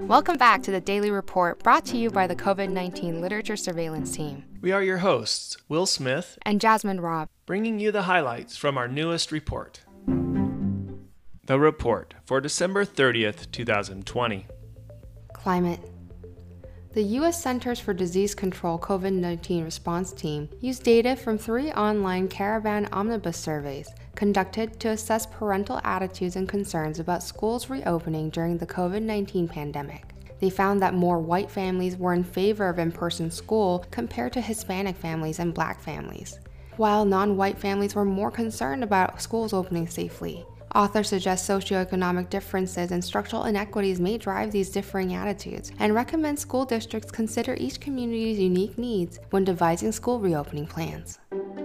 Welcome back to the Daily Report, brought to you by the COVID-19 Literature Surveillance Team. We are your hosts, Will Smith and Jasmine Robb, bringing you the highlights from our newest report. The report for December 30th, 2020. Climate. The U.S. Centers for Disease Control COVID-19 response team used data from 3 online caravan omnibus surveys conducted to assess parental attitudes and concerns about schools reopening during the COVID-19 pandemic. They found that more white families were in favor of in-person school compared to Hispanic families and Black families, while non-white families were more concerned about schools opening safely. Authors suggest socioeconomic differences and structural inequities may drive these differing attitudes, and recommend school districts consider each community's unique needs when devising school reopening plans.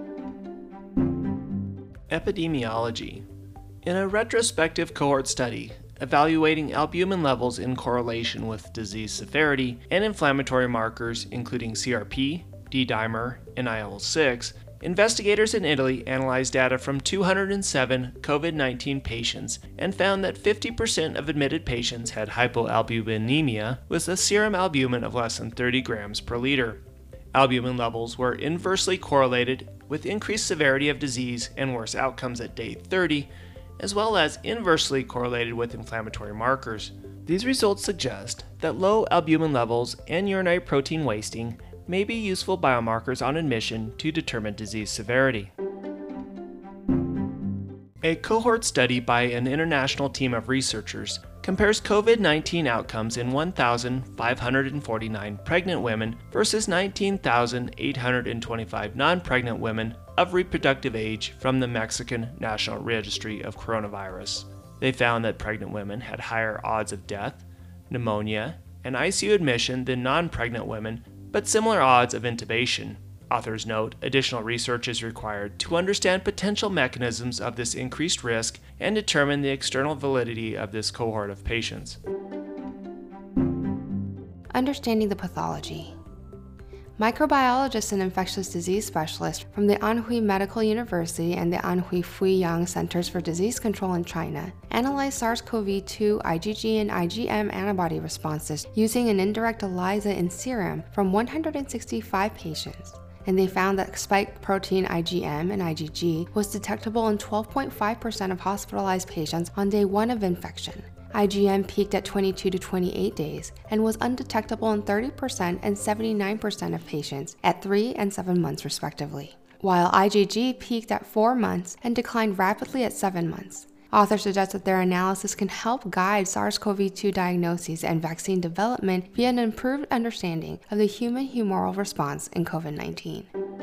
Epidemiology. In a retrospective cohort study evaluating albumin levels in correlation with disease severity and inflammatory markers including CRP, D-dimer, and IL-6, investigators in Italy analyzed data from 207 COVID-19 patients and found that 50% of admitted patients had hypoalbuminemia with a serum albumin of less than 30 grams per liter. Albumin levels were inversely correlated with increased severity of disease and worse outcomes at day 30, as well as inversely correlated with inflammatory markers. These results suggest that low albumin levels and urinary protein wasting may be useful biomarkers on admission to determine disease severity. A cohort study by an international team of researchers compares COVID-19 outcomes in 1,549 pregnant women versus 19,825 non-pregnant women of reproductive age from the Mexican National Registry of Coronavirus. They found that pregnant women had higher odds of death, pneumonia, and ICU admission than non-pregnant women, but similar odds of intubation. Authors note additional research is required to understand potential mechanisms of this increased risk and determine the external validity of this cohort of patients. Understanding the pathology. Microbiologists and infectious disease specialists from the Anhui Medical University and the Anhui Fuyang Centers for Disease Control in China analyzed SARS-CoV-2 IgG and IgM antibody responses using an indirect ELISA in serum from 165 patients. And they found that spike protein IgM and IgG was detectable in 12.5% of hospitalized patients on day 1 of infection. IgM peaked at 22 to 28 days and was undetectable in 30% and 79% of patients at 3 and 7 months respectively, while IgG peaked at 4 months and declined rapidly at 7 months. Authors suggest that their analysis can help guide SARS-CoV-2 diagnoses and vaccine development via an improved understanding of the human-humoral response in COVID-19.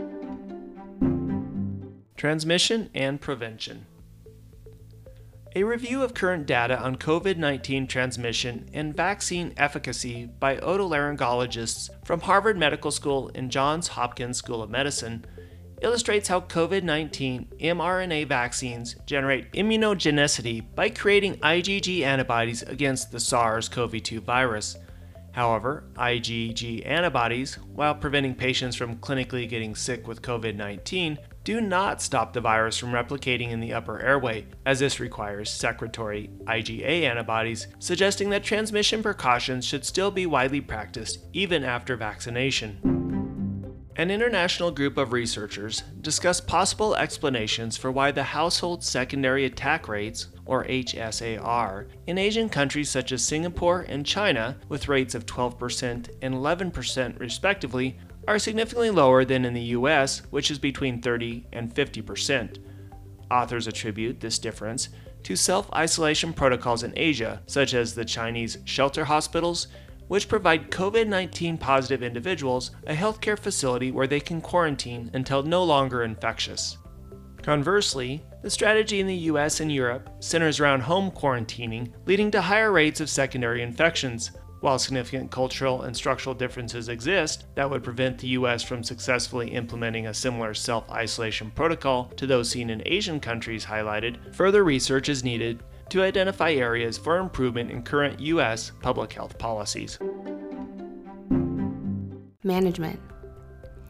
Transmission and prevention. A review of current data on COVID-19 transmission and vaccine efficacy by otolaryngologists from Harvard Medical School and Johns Hopkins School of Medicine illustrates how COVID-19 mRNA vaccines generate immunogenicity by creating IgG antibodies against the SARS-CoV-2 virus. However, IgG antibodies, while preventing patients from clinically getting sick with COVID-19, do not stop the virus from replicating in the upper airway, as this requires secretory IgA antibodies, suggesting that transmission precautions should still be widely practiced even after vaccination. An international group of researchers discussed possible explanations for why the household secondary attack rates, or HSAR, in Asian countries such as Singapore and China, with rates of 12% and 11% respectively, are significantly lower than in the US, which is between 30 and 50%. Authors attribute this difference to self-isolation protocols in Asia, such as the Chinese shelter hospitals, which provide COVID-19 positive individuals a healthcare facility where they can quarantine until no longer infectious. Conversely, the strategy in the US and Europe centers around home quarantining, leading to higher rates of secondary infections. While significant cultural and structural differences exist that would prevent the US from successfully implementing a similar self-isolation protocol to those seen in Asian countries highlighted, further research is needed to identify areas for improvement in current US public health policies. Management.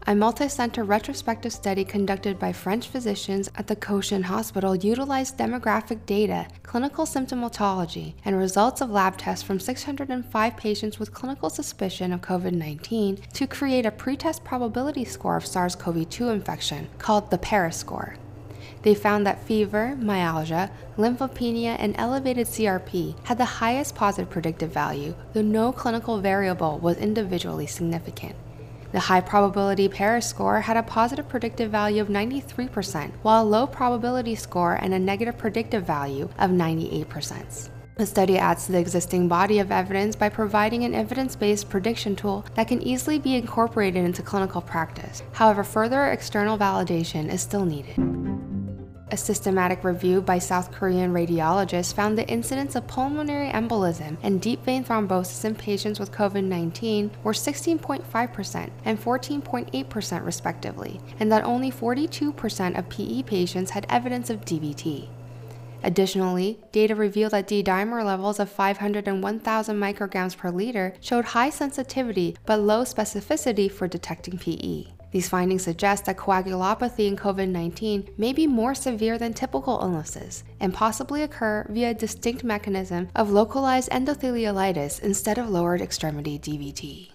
A multi-center retrospective study conducted by French physicians at the Cochin Hospital utilized demographic data, clinical symptomatology, and results of lab tests from 605 patients with clinical suspicion of COVID-19 to create a pretest probability score of SARS-CoV-2 infection called the PARAS score. They found that fever, myalgia, lymphopenia, and elevated CRP had the highest positive predictive value, though no clinical variable was individually significant. The high probability PARAS score had a positive predictive value of 93%, while a low probability score and a negative predictive value of 98%. The study adds to the existing body of evidence by providing an evidence-based prediction tool that can easily be incorporated into clinical practice. However, further external validation is still needed. A systematic review by South Korean radiologists found the incidence of pulmonary embolism and deep vein thrombosis in patients with COVID-19 were 16.5% and 14.8% respectively, and that only 42% of PE patients had evidence of DVT. Additionally, data revealed that D-dimer levels of 500 and 1,000 micrograms per liter showed high sensitivity but low specificity for detecting PE. These findings suggest that coagulopathy in COVID-19 may be more severe than typical illnesses and possibly occur via a distinct mechanism of localized endotheliolitis instead of lowered extremity DVT.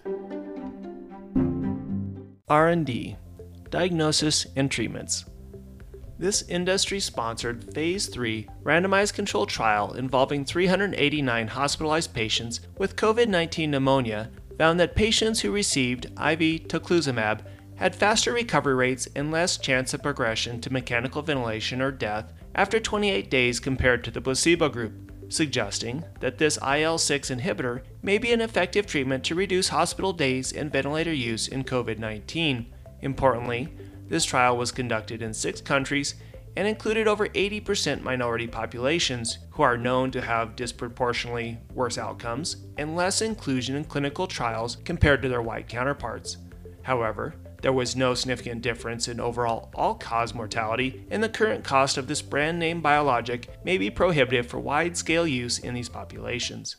R&D, Diagnosis and Treatments. This industry-sponsored Phase 3 randomized controlled trial involving 389 hospitalized patients with COVID-19 pneumonia found that patients who received IV tocilizumab had faster recovery rates and less chance of progression to mechanical ventilation or death after 28 days compared to the placebo group, suggesting that this IL-6 inhibitor may be an effective treatment to reduce hospital days and ventilator use in COVID-19. Importantly, this trial was conducted in 6 countries and included over 80% minority populations who are known to have disproportionately worse outcomes and less inclusion in clinical trials compared to their white counterparts. However, there was no significant difference in overall all-cause mortality, and the current cost of this brand-name biologic may be prohibitive for wide-scale use in these populations.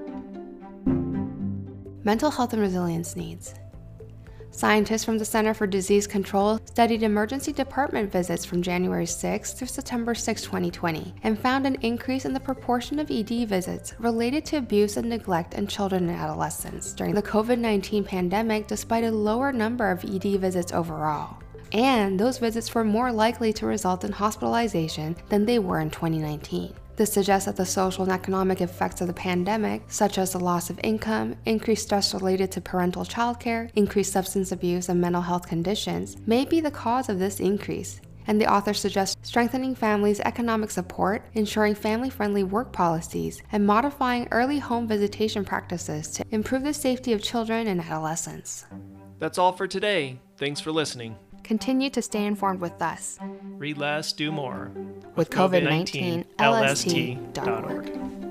Mental health and resilience needs. Scientists from the Center for Disease Control studied emergency department visits from January 6 through September 6, 2020, and found an increase in the proportion of ED visits related to abuse and neglect in children and adolescents during the COVID-19 pandemic, despite a lower number of ED visits overall. And those visits were more likely to result in hospitalization than they were in 2019. This suggests that the social and economic effects of the pandemic, such as the loss of income, increased stress related to parental childcare, increased substance abuse, and mental health conditions, may be the cause of this increase. And the author suggests strengthening families' economic support, ensuring family-friendly work policies, and modifying early home visitation practices to improve the safety of children and adolescents. That's all for today. Thanks for listening. Continue to stay informed with us. Read less, do more. With COVID-19, LST.org.